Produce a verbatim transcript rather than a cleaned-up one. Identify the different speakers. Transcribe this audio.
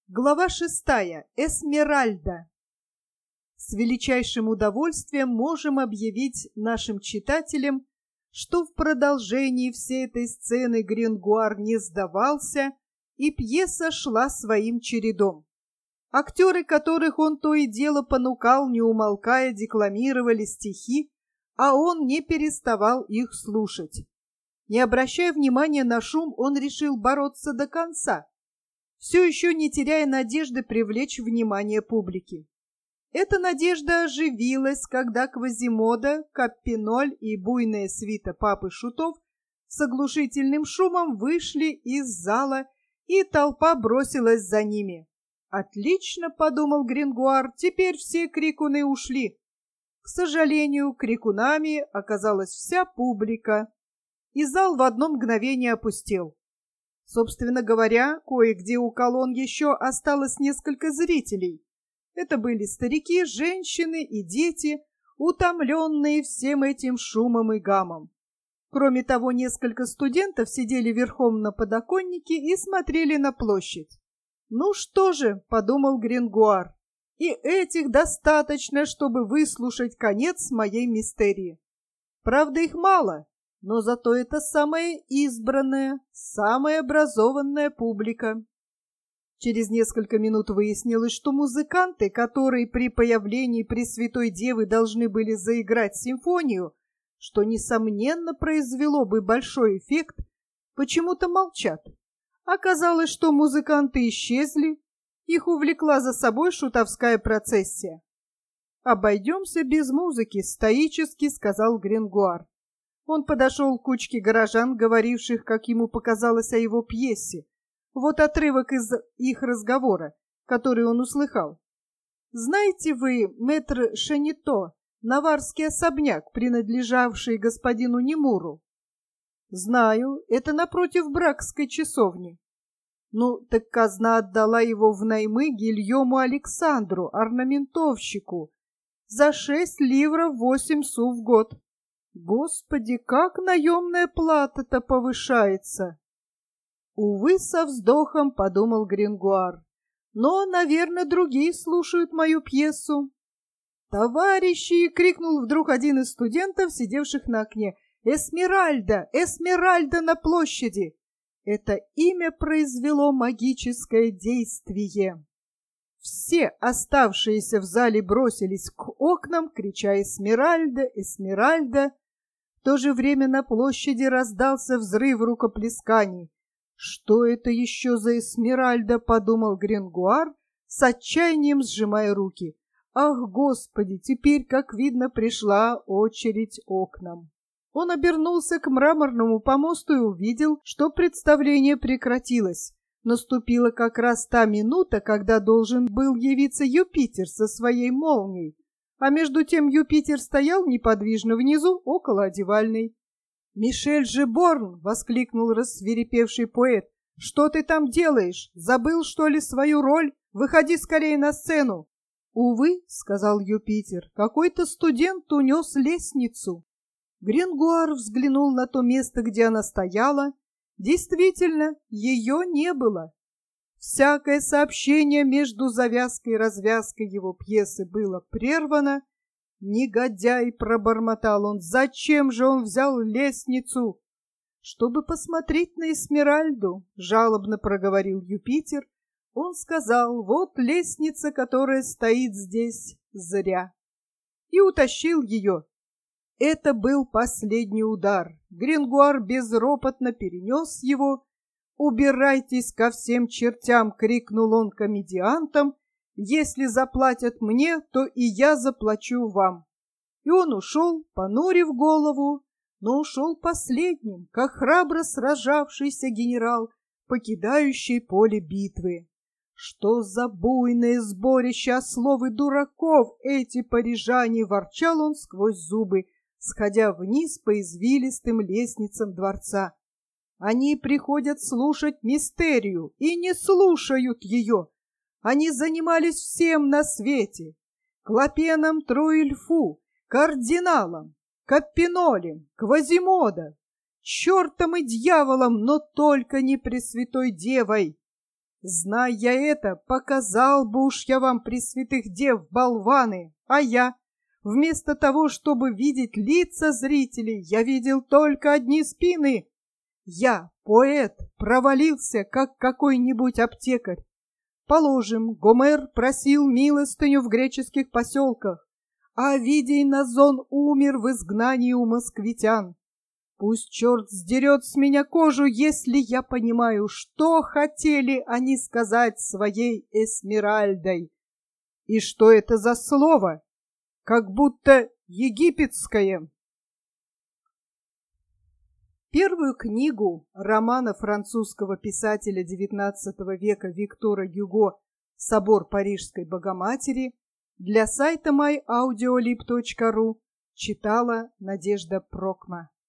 Speaker 1: Глава шестая. Эсмеральда. С величайшим удовольствием можем объявить нашим читателям, что в продолжении всей этой сцены Грингуар не сдавался, и пьеса шла своим чередом. Актеры, которых он то и дело понукал, не умолкая, декламировали стихи, а он не переставал их слушать. Не обращая внимания на шум, он решил бороться до конца, все еще не теряя надежды привлечь внимание публики. Эта надежда оживилась, когда Квазимода, Каппиноль и буйная свита папы Шутов с оглушительным шумом вышли из зала, и толпа бросилась за ними. «Отлично», — подумал Грингуар, — «теперь все крикуны ушли». К сожалению, крикунами оказалась вся публика, и зал в одно мгновение опустел. Собственно говоря, кое-где у колонн еще осталось несколько зрителей. Это были старики, женщины и дети, утомленные всем этим шумом и гамом. Кроме того, несколько студентов сидели верхом на подоконнике и смотрели на площадь. «Ну что же», — подумал Грингуар, — «и этих достаточно, чтобы выслушать конец моей мистерии. Правда, их мало, но зато это самая избранная, самая образованная публика». Через несколько минут выяснилось, что музыканты, которые при появлении Пресвятой Девы должны были заиграть симфонию, что, несомненно, произвело бы большой эффект, почему-то молчат. Оказалось, что музыканты исчезли, их увлекла за собой шутовская процессия. «Обойдемся без музыки», — стоически сказал Грингуар. Он подошел к кучке горожан, говоривших, как ему показалось, о его пьесе. Вот отрывок из их разговора, который он услыхал. «Знаете вы, мэтр Шанито, наварский особняк, принадлежавший господину Немуру?» «Знаю, это напротив Бракской часовни». «Ну, так казна отдала его в наймы Гильому Александру, орнаментовщику, за шесть ливров восемь су в год». «Господи, как наемная плата-то повышается!» «Увы, со вздохом», — подумал Грингуар. «Но, наверное, другие слушают мою пьесу». «Товарищи!» — крикнул вдруг один из студентов, сидевших на окне. «Эсмеральда! Эсмеральда на площади!» Это имя произвело магическое действие. Все оставшиеся в зале бросились к окнам, крича «Эсмеральда! Эсмеральда!». В то же время на площади раздался взрыв рукоплесканий. «Что это еще за Эсмеральда?» — подумал Грингуар, с отчаянием сжимая руки. «Ах, Господи, теперь, как видно, пришла очередь окнам». Он обернулся к мраморному помосту и увидел, что представление прекратилось. Наступила как раз та минута, когда должен был явиться Юпитер со своей молнией, а между тем Юпитер стоял неподвижно внизу, около одевальной. «Мишель Жеборн!» — воскликнул рассвирепевший поэт. «Что ты там делаешь? Забыл, что ли, свою роль? Выходи скорее на сцену!» «Увы», — сказал Юпитер, — «какой-то студент унес лестницу». Грингуар взглянул на то место, где она стояла. Действительно, ее не было. Всякое сообщение между завязкой и развязкой его пьесы было прервано. «Негодяй!» — пробормотал он. «Зачем же он взял лестницу?» «Чтобы посмотреть на Эсмеральду», — жалобно проговорил Юпитер. Он сказал: «Вот лестница, которая стоит здесь зря», и утащил ее. Это был последний удар. Грингуар безропотно перенес его. «Убирайтесь ко всем чертям!» — крикнул он комедиантам. «Если заплатят мне, то и я заплачу вам». И он ушел, понурив голову, но ушел последним, как храбро сражавшийся генерал, покидающий поле битвы. «Что за буйное сборище ослов и дураков эти парижане!» — ворчал он сквозь зубы, сходя вниз по извилистым лестницам дворца. «Они приходят слушать мистерию и не слушают ее. Они занимались всем на свете: Клопеном Труильфу, кардиналом, Каппинолем, Квазимодо, чертом и дьяволом, но только не Пресвятой Девой. Зная я это, показал бы уж я вам пресвятых дев, болваны, а я, вместо того, чтобы видеть лица зрителей, я видел только одни спины. Я, поэт, провалился, как какой-нибудь аптекарь. Положим, Гомер просил милостыню в греческих поселках, а Овидий Назон умер в изгнании у москвитян. Пусть черт сдерет с меня кожу, если я понимаю, что хотели они сказать своей Эсмеральдой. И что это за слово? Как будто египетское. Первую книгу романа французского писателя девятнадцатого века Виктора Гюго «Собор Парижской Богоматери» для сайта май аудиолиб точка ру читала Надежда Прокма.